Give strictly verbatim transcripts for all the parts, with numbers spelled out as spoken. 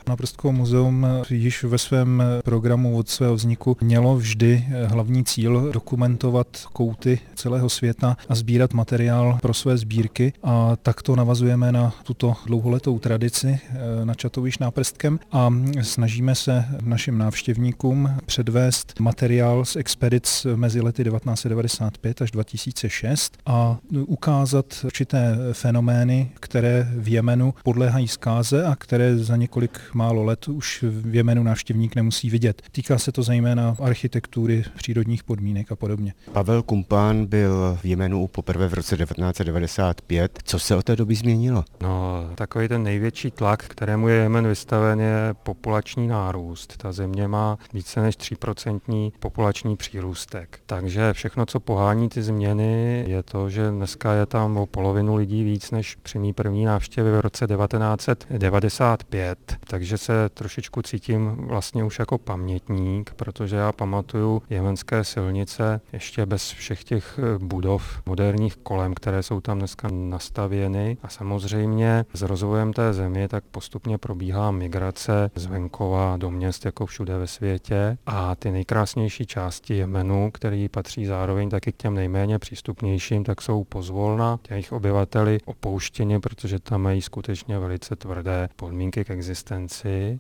Naprstkovo muzeum již ve svém programu od svého vzniku mělo vždy hlavní cíl dokumentovat kouty celého světa a sbírat materiál pro své sbírky a takto navazujeme na tuto dlouholetou tradici načatou již náprstkem a snažíme se našim návštěvníkům předvést materiál z expedic mezi lety devatenáct set devadesát pět až dva tisíce šest a ukázat určité fenomény, které v Jemenu podléhají zkáze a které za několik málo let už v Jemenu návštěvník nemusí vidět. Týká se to zejména architektury, přírodních podmínek a podobně. Pavel Kumpán byl v Jemenu poprvé v roce devatenáct set devadesát pět. Co se od té doby změnilo? No, takový ten největší tlak, kterému je Jemen vystaven, je populační nárůst. Ta země má více než tři procenta populační přírůstek. Takže všechno, co pohání ty změny, je to, že dneska je tam o polovinu lidí víc než při mý první návštěvě v roce devatenáct set devadesát pět. Takže se trošičku cítím vlastně už jako pamětník, protože já pamatuju jemenské silnice ještě bez všech těch budov moderních kolem, které jsou tam dneska nastavěny. A samozřejmě s rozvojem té země tak postupně probíhá migrace z venkova do měst jako všude ve světě a ty nejkrásnější části Jemenu, který patří zároveň taky k těm nejméně přístupnějším, tak jsou pozvolna těch obyvateli opouštěni, protože tam mají skutečně velice tvrdé podmínky k existenci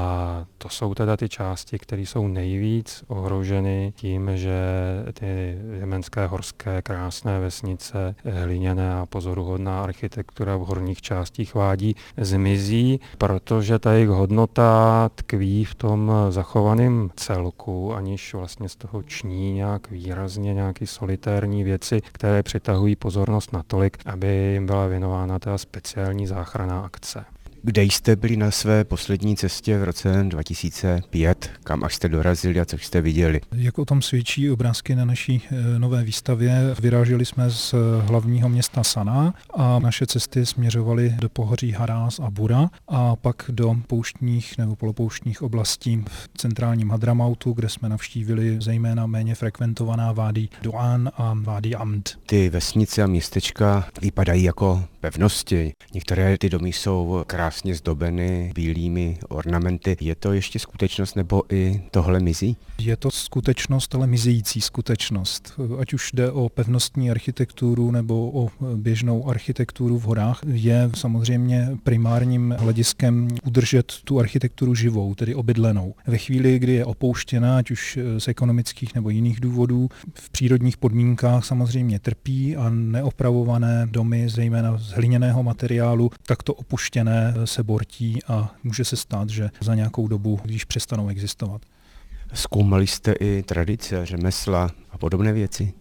a to jsou teda ty části, které jsou nejvíc ohroženy tím, že ty jemenské horské krásné vesnice, hliněné a pozoruhodná architektura v horních částích vádí zmizí, protože ta jejich hodnota tkví v tom zachovaném celku, aniž vlastně z toho ční nějak výrazně nějaký solitérní věci, které přitahují pozornost natolik, aby jim byla věnována ta speciální záchranná akce. Kde jste byli na své poslední cestě v roce dva tisíce pět? Kam až jste dorazili a co jste viděli? Jak o tom svědčí obrázky na naší nové výstavě, vyráželi jsme z hlavního města Saná a naše cesty směřovaly do pohoří Harás a Bura a pak do pouštních nebo polopouštních oblastí v centrálním Hadramautu, kde jsme navštívili zejména méně frekventovaná Vádí Duán a Vádí Amd. Ty vesnice a městečka vypadají jako pevnosti. Některé ty domy jsou krásně zdobeny bílými ornamenty. Je to ještě skutečnost nebo i tohle mizí? Je to skutečnost, ale mizející skutečnost. Ať už jde o pevnostní architekturu nebo o běžnou architekturu v horách, je samozřejmě primárním hlediskem udržet tu architekturu živou, tedy obydlenou. Ve chvíli, kdy je opouštěna, ať už z ekonomických nebo jiných důvodů, v přírodních podmínkách samozřejmě trpí a neopravované domy, zejména z hliněného materiálu, takto opuštěné se bortí a může se stát, že za nějakou dobu již přestanou existovat. Zkoumali jste i tradice, řemesla a podobné věci?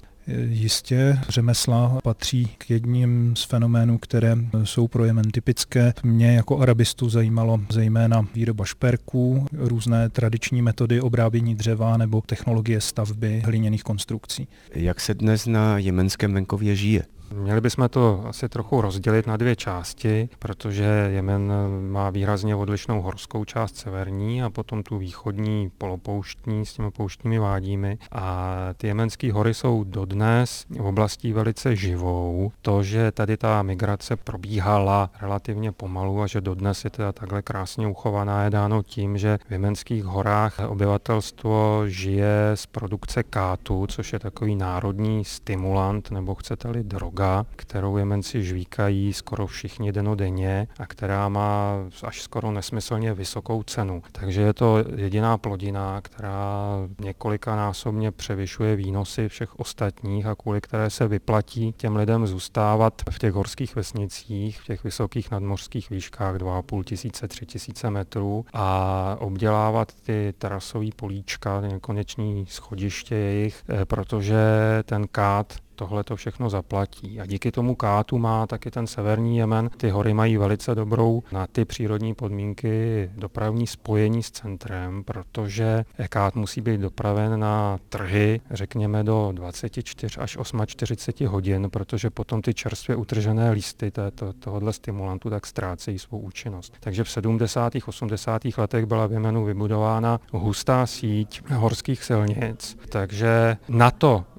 Jistě, řemesla patří k jedním z fenoménů, které jsou pro Jemen typické. Mě jako arabistu zajímalo zejména výroba šperků, různé tradiční metody obrábění dřeva nebo technologie stavby hliněných konstrukcí. Jak se dnes na jemenském venkově žije? Měli bychom to asi trochu rozdělit na dvě části, protože Jemen má výrazně odlišnou horskou část severní a potom tu východní polopouštní s těmi pouštními vádími. A ty jemenské hory jsou dodnes v oblastí velice živou. To, že tady ta migrace probíhala relativně pomalu a že dodnes je teda takhle krásně uchovaná, je dáno tím, že v jemenských horách obyvatelstvo žije z produkce kátu, což je takový národní stimulant, nebo chcete-li droga, kterou Jemenci žvíkají skoro všichni denodenně a která má až skoro nesmyslně vysokou cenu. Takže je to jediná plodina, která několikanásobně převyšuje výnosy všech ostatních a kvůli které se vyplatí těm lidem zůstávat v těch horských vesnicích, v těch vysokých nadmořských výškách dva a půl tisíce, tři tisíce metrů a obdělávat ty terasové políčka, nekoneční schodiště jejich, protože ten kát tohle to všechno zaplatí. A díky tomu kátu má taky ten severní Jemen. Ty hory mají velice dobrou na ty přírodní podmínky dopravní spojení s centrem, protože kát musí být dopraven na trhy, řekněme do dvacet čtyři až čtyřicet osm hodin, protože potom ty čerstvě utržené listy této, tohohle stimulantu tak ztrácejí svou účinnost. Takže v sedmdesátých osmdesátých letech byla v Jemenu vybudována hustá síť horských silnic. Takže na to, jak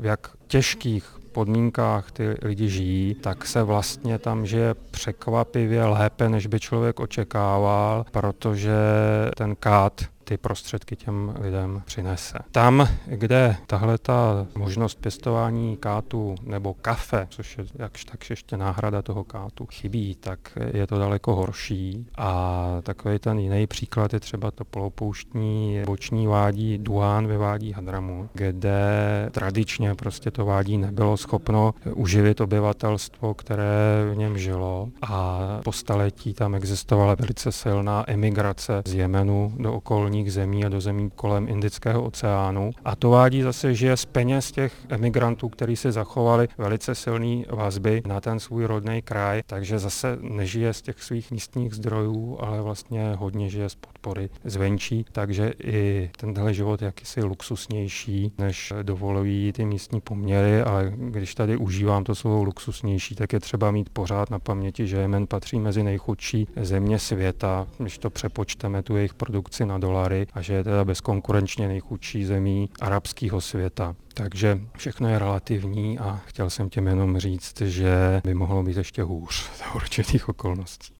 těžkých podmínkách ty lidi žijí, tak se vlastně tam žije překvapivě lépe, než by člověk očekával, protože ten kád ty prostředky těm lidem přinese. Tam, kde tahle ta možnost pěstování kátu nebo kafe, což je jakž tak ještě náhrada toho kátu, chybí, tak je to daleko horší. A takový ten jiný příklad je třeba to polopouštní boční vádí Duhán ve vádí Hadramu, kde tradičně prostě to vádí nebylo schopno uživit obyvatelstvo, které v něm žilo, a po staletí tam existovala velice silná emigrace z Jemenu do okolních zemí a do zemí kolem Indického oceánu. A to vádí zase žije z peněz těch emigrantů, kteří si zachovali velice silné vazby na ten svůj rodný kraj, takže zase nežije z těch svých místních zdrojů, ale vlastně hodně žije z podpory zvenčí, takže i tenhle život je jakýsi luxusnější, než dovolují ty místní poměry, ale když tady užívám to slovo luxusnější, tak je třeba mít pořád na paměti, že Jemen patří mezi nejchudší země světa, když to přepočteme tu jejich produkci na dolary, a že je teda bezkonkurenčně nejchudší zemí arabského světa. Takže všechno je relativní a chtěl jsem těm jenom říct, že by mohlo být ještě hůř za určitých okolností.